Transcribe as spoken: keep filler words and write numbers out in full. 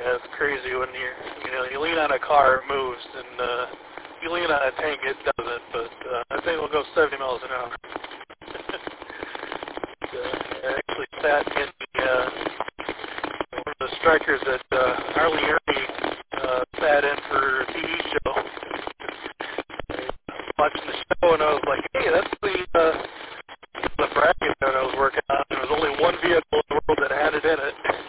it's crazy when you you know you lean on a car, it moves, and uh, you lean on a tank, it doesn't. But uh, that thing will go seventy miles an hour. uh, I actually sat in the uh, one of the strikers that uh, Arlie Ernie uh, sat in for a T V show. Watching the show, and I was like, hey, that's the uh, the bracket that I was working on. There was only one vehicle in the world that had it in it.